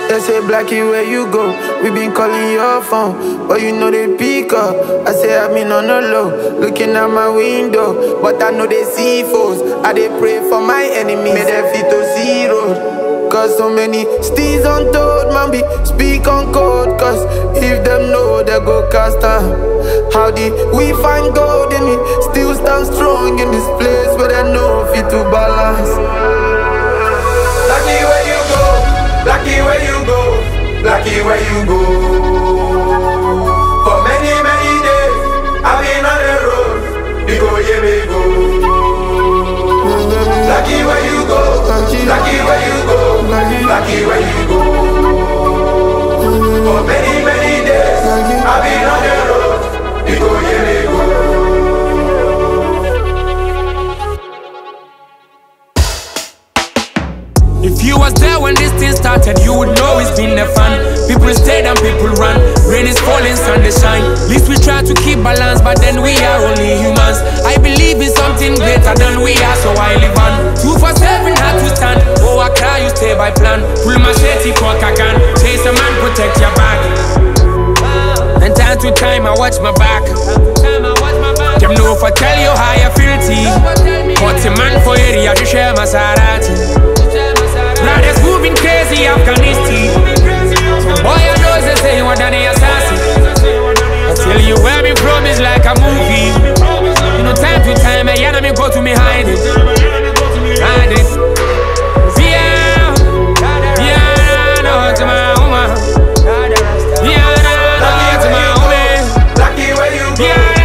They say Blackie, where you go? We been calling your phone, but you know they pick up. I say I've been on the low, looking out my window, but I know they see foes. I they pray for my enemies, may they fit to see road. Cause so many steeds untold, man, be speak on code. Cause if them know, they go cast out. How did we find gold in it? Still stand strong in this place where they know fit to balance. Blackie, where you go? Blackie, where you go? Blackie, where you go? For many, many days, I've been on the road. We go, yeah, we go. Blackie, where you go? Blackie, where you go? Blackie, where you go? For many, many days, I've been on the road. We go, yeah, we go. If you was there when this thing started, you would know it's been the fun. People stayed and people run. Rain is falling, sun is shine. At least we try to keep balance, but then we are only humans. I believe in something greater than we are, so I live on. 247 had to stand. Oh, I cry, you stay by plan. Pull my shady cock again. Chase a man, protect your back. And time to time, I watch my back. Them know if I tell you how you feel, team. But the man for area, you share my Maserati. Brothers moving crazy, Afghanistan. Boy, I know they say you are than the assassin. I tell you where me from is like a movie. You know, time to time, my enemy go to me hide it. Hide it. Yeah, yeah, no, to my woman. Yeah, no, to my woman. Blackie, where you go? Yeah.